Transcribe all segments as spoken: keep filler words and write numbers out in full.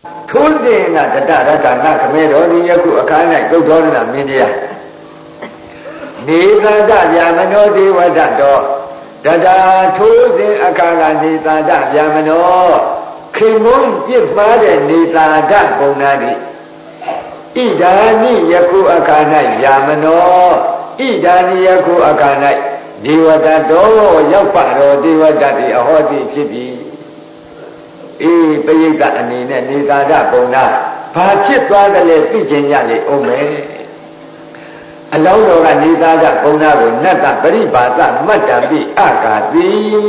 ထိုးစဉ်ကတတရတနာခမဲတော်ဒီယခုအခါ၌သုတ်တော်နာမင်းတရားနေသာတဗျာမနောဒေဝတတော်တတာထိုးစဉ်အခါကနေသာတဗျာမနောခင်မုန်းပြစ်မှားတဲ့နေသာတပုံနာတိဣဒာနိယခုအခါ၌ဗျာမနောဣဒာနိယခုအခါ၌ဒေဝတတော်ရောက်ပါတော်ဒေဝတတိအဟောတိဖြစ်ပြီအေးပရိသတ်အနေနဲ့နေသာတပုံနာဘာဖြစ်သွားတယ်လဲသိချင်ကြလေအောင်မယ်အလောင်းတော်ကနေသာတပုံနာကိုနတ္တပရိပါသမတ္တပိအကာတိ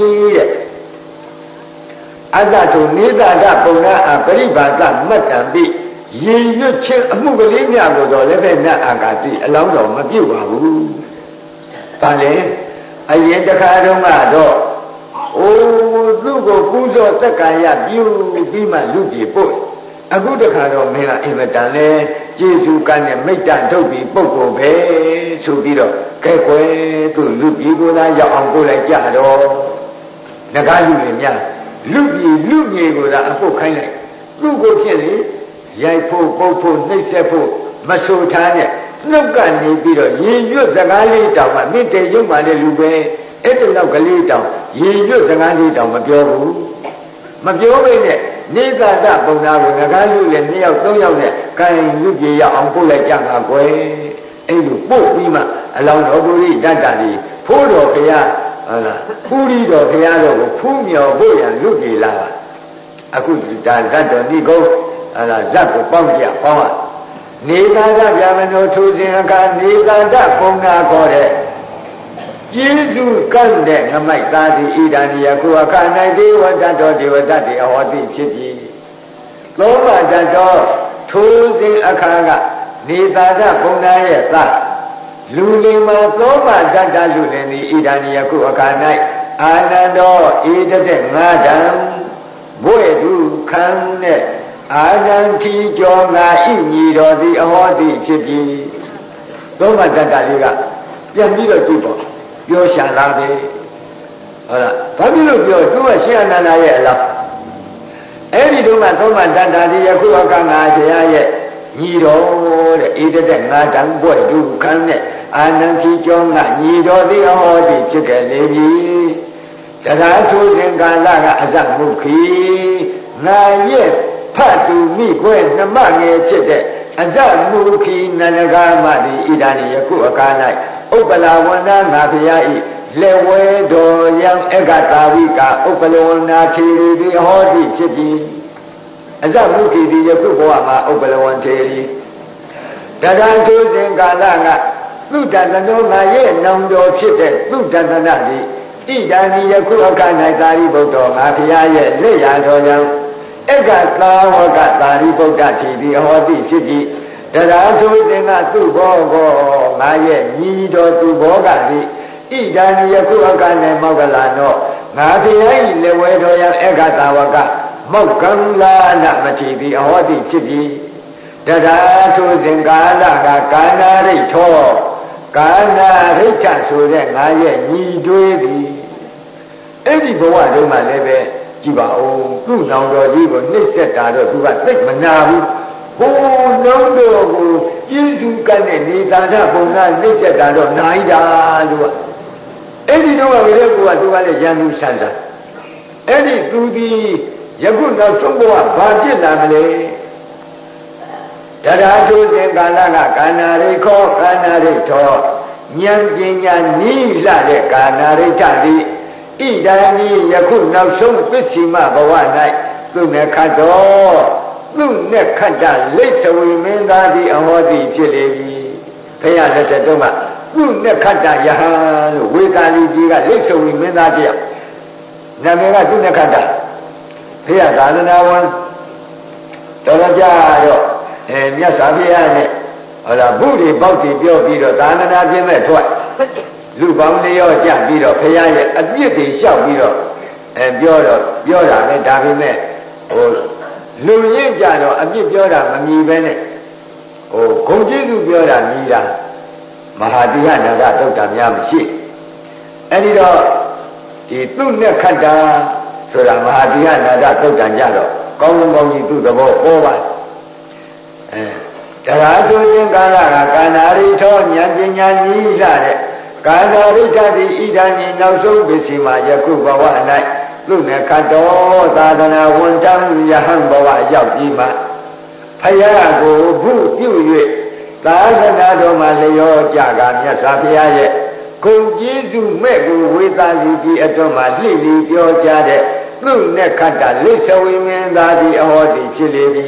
တဲ့အတ္တတို့နေသာတပုံနာအပရိပါသမတ္တပိရေရွတ်ချင်းအမှုကလေးများကိုတော့လည်းပဲနတ်အာကာတိအလောင်းတော်မပြုတ်ပါဘူး။ဒါလေအရင်တစ်ခါတုန်းကတော့အိုးသူ့ကိုပူဇော်သက္ကာယပြုပြီးမှလူပြေပို့အခုတစ်ခါတော့မင်းကအင်မတန်လဲကျေစုကန်းနဲ့မိတ္တထုတ်ပြီးပုဂ္ဂိုလ်ပဲဆိုပြီးတော့ကဲကွယ်သူ့လူပြေကိုသာရောက်အောင်ပို့လိုက်ကြတော့ငကားလူတွေများလူပြေလူမြေကိုသာအပုတ်ခိုင်းလိုက်သူ့ကိုဖြစ်လေရိုက်ဖို့ပုတ်ဖို့နှိပ်စက်ဖို့မဆိုထားနဲ့နှုတ်ကနေပြီးတော့ရေရွတ်စကားလေးတောင်မှမြင့်တယ်ရုပ်မှလည်းလူပဲအဲ့ဒီလောက်ကလေးတောင်ရေရွတ်စကားလေးတောင်မပြောဘူးမပြောဘဲနဲ့နေသာတပုံနာကိုငကားလူလည်းနှစ်ယောက်သုံးယောက်နဲ့ကိုင်လူပြေရအောင်ပို့လိုက်ကြမှာကွယ်အဲ့လိုပို့ပြီးမှအလောင်းတော်ကိုကြီးတတ်တာဒီဖိုးတော်ဘုရားဟုတ်လားဖူးရီတော်ဘုရားတော်ကိုဖူးမြော်ဖို့ရန်လူပြေလာအခုဒါဇတ်တော်ဒီကုန်းအဲ့ဒါဇတ်ကိုပေါင်းပြပေါင်းရနေသာတဗျာမနောထိုစဉ်အခါနေသာတပုံနာခေါ်တဲ့ကျေးဇူးကန့်တဲ့ငမိုက်သားဒီဣဒာနိယခုအခါ၌ဒေဝတတော်ဒေဝတတေအဟောတိဖြစ်ပြီသောမတတော်ထိုစဉ်အခါကနေသာတပုံနာရဲ့သားလူလင်မှာသောမတတလူလင်ဒီဣဒာနိယခုအခါ၌အာနန္တောဧတတဲ့ငါးတံဘွေတုခံတဲ့အာနန္တိကျော်ငါဤညီတော်သည်အဟောတိဖြစ်ပြီသောမတတလေးကပြန်ပြီးတော့ကြည့်ပေါ့ပြောရှာလာပြီဟုတ်လားဘာဖြစ်လို့ပြောသူကရှင်အနန္ဒာရဲ့အလားအဲ့ဒီတုန်းကသောမတတလေးယခုအခါငါဆရာရဲ့ညီတော်တဲ့ဧတတဲ့ငါတံဘွဲ့ဒုက္ခနဲ့အာနန္တိကျော်ငါညီတော်သည်အဟောတိဖြစ်ခဲ့လေပြီတရားထိုးစဉ်ကာလကအစမုခိငါရဲ့ဖတ်သူမိခွဲနှမငယ်ဖြစ်တဲ့အဇမုခိနန္ဒဂါမတိဣဒာနိယခုအခါ၌ဥပ္ပလာဝန္ဒငါဖျားဤလက်ဝဲတော်ယံအက္ခတာဝိကဥပ္ပလဝန္ဒထေရီဒီဟောတိဖြစ်ပြီးအဇမုခိဒီယခုဘဝမှာဥပ္ပလဝန္ထေရီတရံထိုးစဉ်ကာလကသုတတနောငါရဲ့နောင်တော်ဖြစ်တဲ့သုတတနာတိဣဒာနိယခုအခါ၌သာရိပုတ္တငါဖျားရဲ့လက်ရတော်ယံအက္ခသာဝကသာရိပုတ္တထေရီဟောတိဖြစ်ပြီးတရားထိုးစဉ်ကသူ့ဘောကောငါရဲ့ညီတော်သူဘောကတိဣဒာနိယခုအခါ၌မောက္ကလာနောငါဖျား၏လက်ဝဲတော်ယံအက္ခသာဝကမောက္ကံလာနမထေရီဟောတိဖြစ်ပြီးတရားထိုးစဉ်ကာလကကာနာရိတ်ထောကာနာရိတ်ချဆိုတဲ့ငါရဲ့ညီတွေးသည်အဲ့ဒီဘဝတုန်းကလည်းပဲကြည့်ပါဦးသူ့နောင်တော်ကြီးကိုနှိမ့်ဆက်တာတော့သူကသိမနာဘူးဟိုးနောင်တော်ကိုကျေးဇူးကတဲ့နေသာတပုံကနှိမ့်ဆက်တာတော့နိုင်တာလို့ကအဲ့ဒီတော့ကလည်းကိုကသူကလည်းရန်သူဆန်းစားအဲ့ဒီသူဒီယခုနောက်ဆုံးဘဝဘာဖြစ်လာမလဲတရားထိုးစဉ်ကာလကကာနာရိခောကာနာရိထောဉာဏ်ပညာနီးလာတဲ့ကာနာရိတတိဣဒာနိယခုနောက်ဆုံးပစ္စည်းမဘဝ၌သူနဲ့ခတ်တော်သူနဲ့ခတ်တာလိတ်သဝေမင်းသားသည်အဟောတိဖြစ်လေပြီဘုရားလက်ထက်တုန်းကသူနဲ့ခတ်တာယဟန်လို့ဝေကာလီကြီးကလိတ်သဝေမင်းသားတယောက်နာမည်ကသူနဲ့ခတ်တာဘုရားသာသနာဝန်တော်ကြတော့အဲမြတ်စွာဘုရားနဲ့ဟောလားဘုရားပေါက်တီပြောပြီးတော့သာသနာပြင်းမဲ့ထွက်လူပေါင်းလေးရောကြပြီးတော့ဘုရားရဲ့အပြစ်တွေလျှောက်ပြီးတော့အဲပြောတော့ပြောတာလေဒါပေမဲ့ဟိုလူရင်းကြတော့အပြစ်ပြောတာမမြည်ပဲနဲ့ဟိုဂုံကျေးဇူးပြောတာမြည်တာမဟာတိယနာဂတုတ်တာများမရှိအဲဒီတော့ဒီသူ့နဲ့ခတ်တာဆိုတာမဟာတိယနာဂတုတ်တန်ကြတော့ကောင်းကောင်းကြီးသူ့သဘောဟောပါအဲတရားသူရှင်ကာလကကာနာရိထောဉာဏ်ပညာကြီးလာတဲ့ကာနာရိဋ္ဌတိဣဒံဤနောက်ဆုံးပစ္စည်းမှာယခုဘဝ၌သူနဲ့ခတ်တော်သာသနာဝန်တမ်းယဟန်ဘဝရောက်ပြီးမှဖယားကိုဘုပြု၍သာသနာတော်မှာလျောကြကမြတ်စွာဘုရားရဲ့ဂုဏ်ကျေးဇူးမဲ့ကိုဝေသာလူကြီးအတွမှာလှိလီပြောကြတဲ့သူနဲ့ခတ်တာလိစ္ဆဝိမင်းသားဒီအဟောတိဖြစ်လေပြီ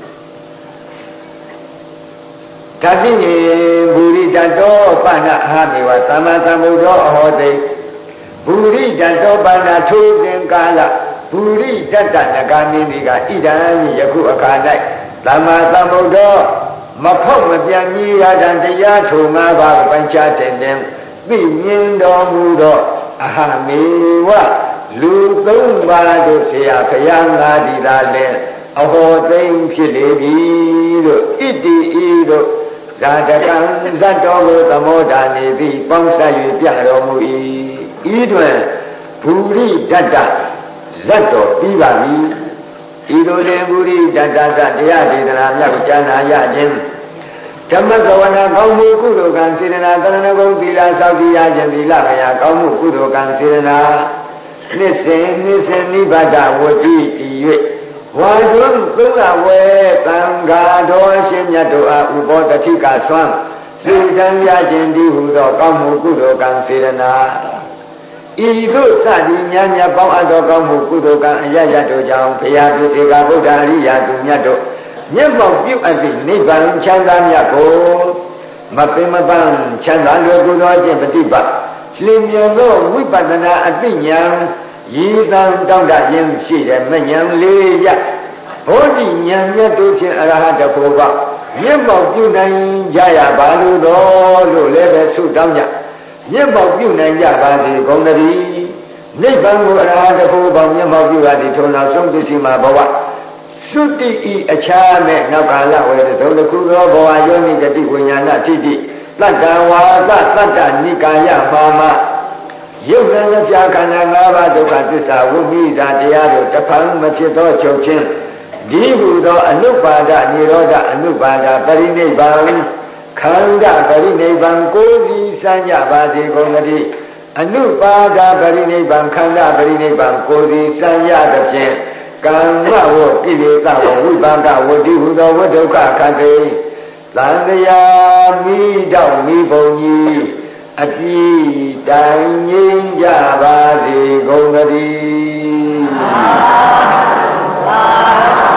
ဓာတိနေဘူရိတတောပဏအာမေဝသမ္မာသမ္ဗုဒ္ဓအဟောတိဘူရိတတောပဏထိုသင်္ကာလဘူရိတတနဂာမင်းကြီးကဣဒံယခုအခါ၌သမ္မာသမ္ဗုဒ္ဓမဖောက်မပြန်ကြီးရတံတရားထုံငါးပါးပိုင်းခြားတဲ့တဲ့သိမြင်တော်မူသောအဟမေဝလူသုံးပါးတို့ဆရာဘုရားငါဒီသာလဲအဟောသိမ့်ဖြစ်လေပြီလို့ဣတိဤတို့ဇာတကံဇတ်တော်ကိုသမောဒာနေပြီးပေါင်းဆက်၍ပြတော်မူ၏ဤတွင်ဘူရိတတဇတ်တော်ပြီးပါပြီဤလိုတွင်ဘူရိတတဇတ်တရားဒေသနာမြတ်ကျမ်းနာရခြင်းဓမ္မကဝနာကောင်းမှုကုသိုလ်ကံစေတနာသရဏဂုံသီလစောင့်တည်ရခြင်းသီလမယာကောင်းမှုကုသိုလ်ကံစေတနာနှစ်စဉ်နှစ်စဉ်နိဗ္ဗာန်ဝတိတည်၍ဝါဒုသုံးလဝဲသံဃာတော်ရှင်မြတ်တို့အားဥပောတတိကဆွမ်းစေတံရခြင်းတည်ဟူသောကောင်းမှုကုသိုလ်ကံစေတနာဤသို့စသည်များများပေါင်းအပ်သောကောင်းမှုကုသိုလ်ကံအရရတို့ကြောင့်ဘုရားပြုစေကဗုဒ္ဓအရိယာသူမြတ်တို့မျက်မှောက်ပြုအပ်သည့်နိဗ္ဗာန်ချမ်းသာမြတ်ကိုမပင်မပန်းချမ်းသာလွယ်ကူသောခြင်းပฏิပတ်လင်းမြန်သောဝိပဿနာအသိဉာဏ်ရည်တံတောင့်တခြင်းရှိတဲ့မဉဏ်လေးရဘောဓိဉာဏ်မြတ်တို့ဖြင့်အရဟတဖို့ကမျက်မှောက်ပြုနိုင်ကြရပါလို့တော်လို့လည်းပဲဆုတောင်းကြမျက်မှောက်ပြုနိုင်ကြပါစေကုန်သတည်းနိဗ္ဗာန်ကိုအရဟတဖို့ပေါင်းမျက်မှောက်ပြုရသည်ထုံနောက်ဆုံးပစ္စည်းမှာဘဝသုတိဤအခြားမဲ့နောက်ကာလဝေသုံးတစ်ခုသောဘဝယောနိတတိဝိညာဏထိတိတတ္တဝါသတတ္တနိကာယပါမယုတ်လည်းပြခန္ဓာ၅ပါးဒုက္ခသစ္စာဝိမိတာတရားတို့တဖန်မဖြစ်သောချုပ်ခြင်းဒီဟူသောအနုပါဒនិရောဓအနုပါဒပရိနိဗ္ဗာန်ခန္ဓာပရိနိဗ္ဗာန်ကိုယ်စီစံကြပါစေကုန်သတည်းအနုပါဒပရိနိဗ္ဗာန်ခန္ဓာပရိနိဗ္ဗာန်ကိုယ်စီစံရသဖြင့်ကမ္မဝကိလေသာဝဝိပါဒဝတိဟူသောဝဒုက္ခခတ်သိသံဃာမိတောက်မိဘုံကြီးအပြည့်တိုင်ငြိမ်းကြပါစေကုန်သတည်း